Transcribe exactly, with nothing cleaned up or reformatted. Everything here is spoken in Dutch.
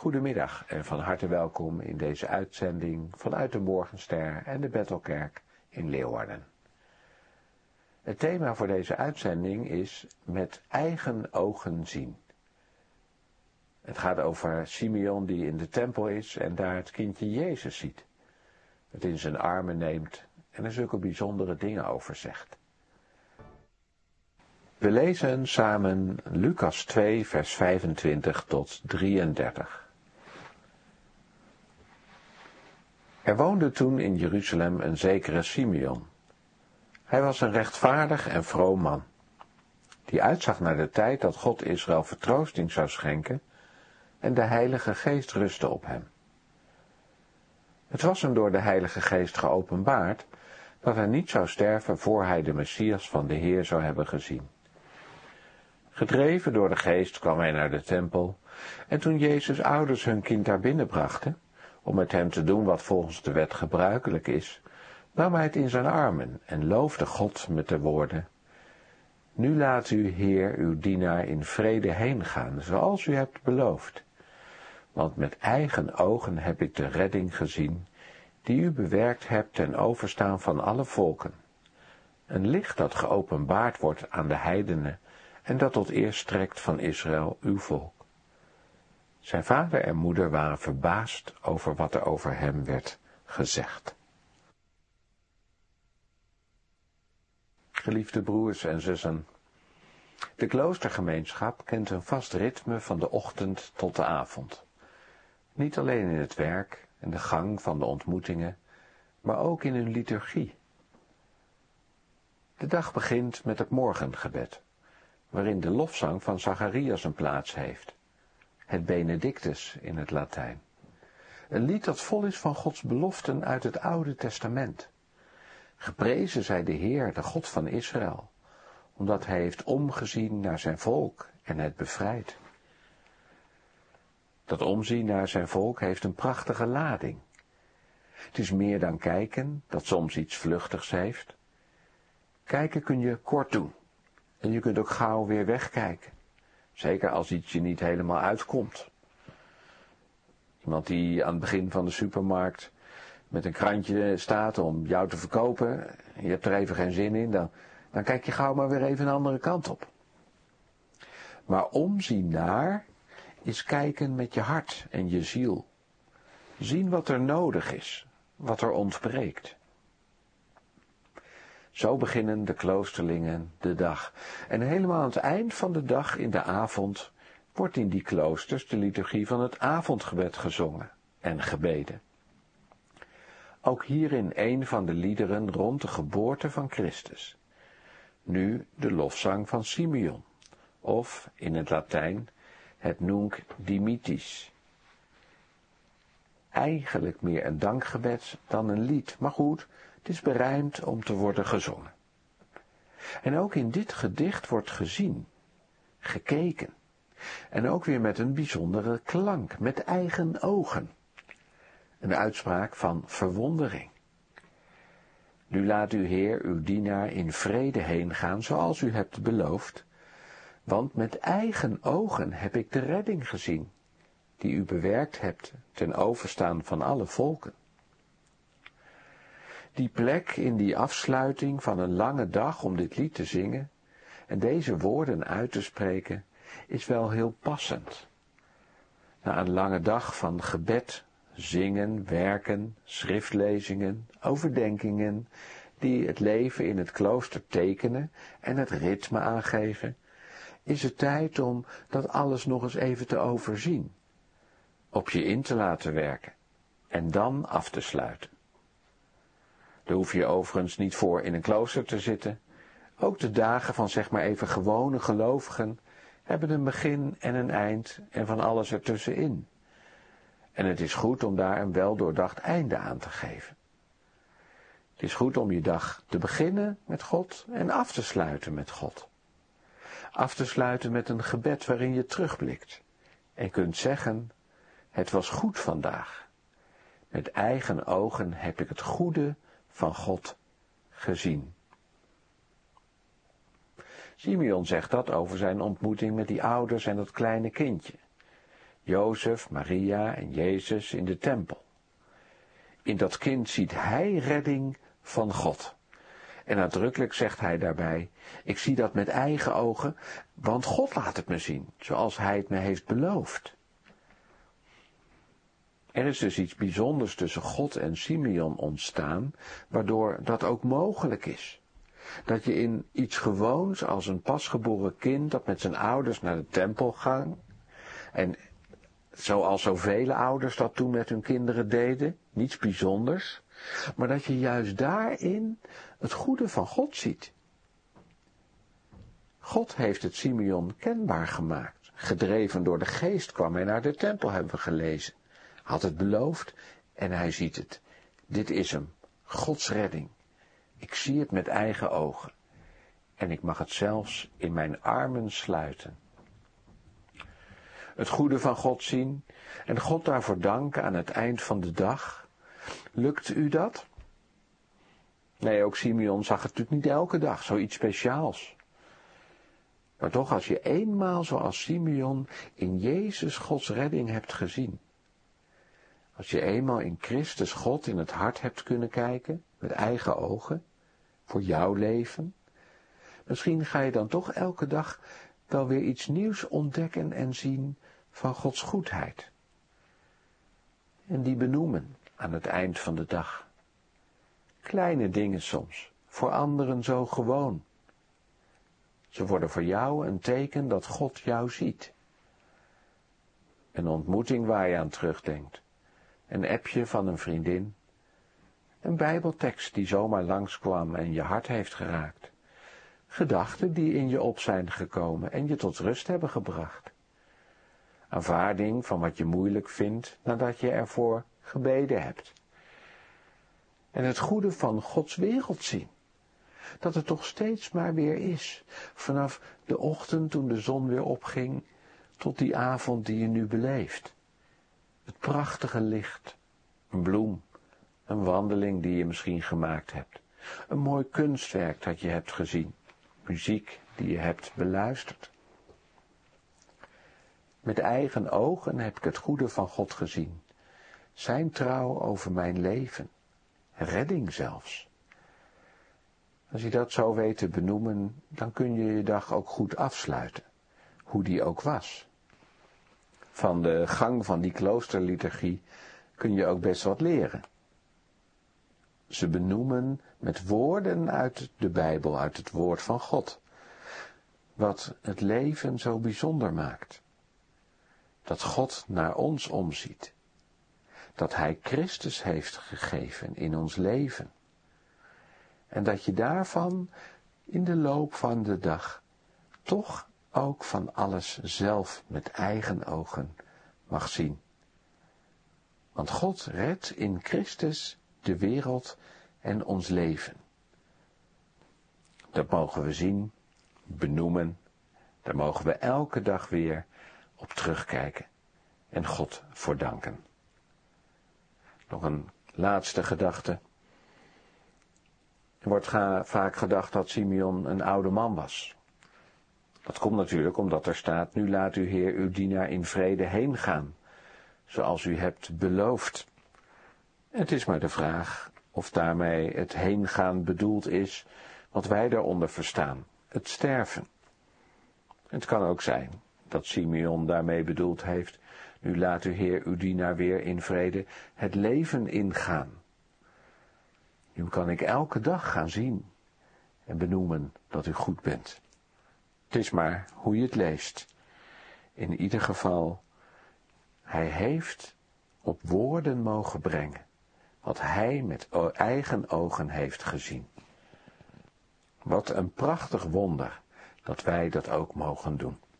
Goedemiddag en van harte welkom in deze uitzending vanuit de Morgenster en de Bethelkerk in Leeuwarden. Het thema voor deze uitzending is met eigen ogen zien. Het gaat over Simeon die in de tempel is en daar het kindje Jezus ziet. Het in zijn armen neemt en er zulke bijzondere dingen over zegt. We lezen samen Lucas twee vers vijfentwintig tot drieëndertig. Er woonde toen in Jeruzalem een zekere Simeon. Hij was een rechtvaardig en vroom man, die uitzag naar de tijd dat God Israël vertroosting zou schenken en de Heilige Geest rustte op hem. Het was hem door de Heilige Geest geopenbaard dat hij niet zou sterven voor hij de Messias van de Heer zou hebben gezien. Gedreven door de Geest kwam hij naar de tempel en toen Jezus' ouders hun kind daar binnenbrachten, om met hem te doen wat volgens de wet gebruikelijk is, nam hij het in zijn armen en loofde God met de woorden: Nu laat u, Heer, uw dienaar in vrede heen gaan, zoals u hebt beloofd. Want met eigen ogen heb ik de redding gezien, die u bewerkt hebt ten overstaan van alle volken. Een licht dat geopenbaard wordt aan de heidenen en dat tot eer strekt van Israël, uw volk. Zijn vader en moeder waren verbaasd over wat er over hem werd gezegd. Geliefde broers en zussen, de kloostergemeenschap kent een vast ritme van de ochtend tot de avond. Niet alleen in het werk en de gang van de ontmoetingen, maar ook in hun liturgie. De dag begint met het morgengebed, waarin de lofzang van Zacharias een plaats heeft. Het Benedictus in het Latijn. Een lied dat vol is van Gods beloften uit het Oude Testament. Geprezen zij de Heer, de God van Israël, omdat hij heeft omgezien naar zijn volk en het bevrijd. Dat omzien naar zijn volk heeft een prachtige lading. Het is meer dan kijken, dat soms iets vluchtigs heeft. Kijken kun je kort doen en je kunt ook gauw weer wegkijken. Zeker als iets je niet helemaal uitkomt. Iemand die aan het begin van de supermarkt met een krantje staat om jou te verkopen, je hebt er even geen zin in, dan, dan kijk je gauw maar weer even een andere kant op. Maar omzien naar is kijken met je hart en je ziel. Zien wat er nodig is, wat er ontbreekt. Zo beginnen de kloosterlingen de dag. En helemaal aan het eind van de dag, in de avond, wordt in die kloosters de liturgie van het avondgebed gezongen en gebeden. Ook hierin een van de liederen rond de geboorte van Christus. Nu de lofzang van Simeon, of in het Latijn het Nunc Dimittis. Eigenlijk meer een dankgebed dan een lied, maar goed, het is berijmd om te worden gezongen. En ook in dit gedicht wordt gezien, gekeken, en ook weer met een bijzondere klank, met eigen ogen. Een uitspraak van verwondering. Nu laat u, Heer, uw dienaar in vrede heen gaan, zoals u hebt beloofd, want met eigen ogen heb ik de redding gezien, die u bewerkt hebt ten overstaan van alle volken. Die plek in die afsluiting van een lange dag om dit lied te zingen en deze woorden uit te spreken, is wel heel passend. Na een lange dag van gebed, zingen, werken, schriftlezingen, overdenkingen, die het leven in het klooster tekenen en het ritme aangeven, is het tijd om dat alles nog eens even te overzien, op je in te laten werken en dan af te sluiten. Daar hoef je overigens niet voor in een klooster te zitten. Ook de dagen van zeg maar even gewone gelovigen hebben een begin en een eind en van alles ertussenin. En het is goed om daar een weldoordacht einde aan te geven. Het is goed om je dag te beginnen met God en af te sluiten met God. Af te sluiten met een gebed waarin je terugblikt en kunt zeggen: het was goed vandaag. Met eigen ogen heb ik het goede van God gezien. Simeon zegt dat over zijn ontmoeting met die ouders en dat kleine kindje. Jozef, Maria en Jezus in de tempel. In dat kind ziet hij redding van God. En nadrukkelijk zegt hij daarbij, ik zie dat met eigen ogen, want God laat het me zien, zoals hij het me heeft beloofd. Er is dus iets bijzonders tussen God en Simeon ontstaan, waardoor dat ook mogelijk is. Dat je in iets gewoons als een pasgeboren kind dat met zijn ouders naar de tempel gaat, en zoals zoveel ouders dat toen met hun kinderen deden, niets bijzonders, maar dat je juist daarin het goede van God ziet. God heeft het Simeon kenbaar gemaakt. Gedreven door de geest kwam hij naar de tempel, hebben we gelezen. Had het beloofd en hij ziet het. Dit is hem, Gods redding. Ik zie het met eigen ogen. En ik mag het zelfs in mijn armen sluiten. Het goede van God zien en God daarvoor danken aan het eind van de dag. Lukt u dat? Nee, ook Simeon zag het natuurlijk niet elke dag, zoiets speciaals. Maar toch, als je eenmaal zoals Simeon in Jezus Gods redding hebt gezien. Als je eenmaal in Christus God in het hart hebt kunnen kijken, met eigen ogen, voor jouw leven. Misschien ga je dan toch elke dag wel weer iets nieuws ontdekken en zien van Gods goedheid. En die benoemen aan het eind van de dag. Kleine dingen soms, voor anderen zo gewoon. Ze worden voor jou een teken dat God jou ziet. Een ontmoeting waar je aan terugdenkt. Een appje van een vriendin. Een bijbeltekst die zomaar langskwam en je hart heeft geraakt. Gedachten die in je op zijn gekomen en je tot rust hebben gebracht. Aanvaarding van wat je moeilijk vindt nadat je ervoor gebeden hebt. En het goede van Gods wereld zien. Dat het toch steeds maar weer is. Vanaf de ochtend toen de zon weer opging, tot die avond die je nu beleeft. Het prachtige licht, een bloem, een wandeling die je misschien gemaakt hebt. Een mooi kunstwerk dat je hebt gezien. Muziek die je hebt beluisterd. Met eigen ogen heb ik het goede van God gezien. Zijn trouw over mijn leven. Redding zelfs. Als je dat zo weet te benoemen, dan kun je je dag ook goed afsluiten. Hoe die ook was. Van de gang van die kloosterliturgie kun je ook best wat leren. Ze benoemen met woorden uit de Bijbel, uit het woord van God. Wat het leven zo bijzonder maakt. Dat God naar ons omziet. Dat Hij Christus heeft gegeven in ons leven. En dat je daarvan in de loop van de dag toch ook van alles zelf met eigen ogen mag zien. Want God redt in Christus de wereld en ons leven. Dat mogen we zien, benoemen, daar mogen we elke dag weer op terugkijken en God voor danken. Nog een laatste gedachte. Er wordt ga, vaak gedacht dat Simeon een oude man was. Dat komt natuurlijk omdat er staat, nu laat uw Heer uw dienaar in vrede heen gaan, zoals u hebt beloofd. Het is maar de vraag of daarmee het heengaan bedoeld is, wat wij daaronder verstaan, het sterven. Het kan ook zijn dat Simeon daarmee bedoeld heeft, nu laat uw Heer uw dienaar weer in vrede het leven ingaan. Nu kan ik elke dag gaan zien en benoemen dat u goed bent. Het is maar hoe je het leest. In ieder geval, hij heeft op woorden mogen brengen wat hij met eigen ogen heeft gezien. Wat een prachtig wonder dat wij dat ook mogen doen.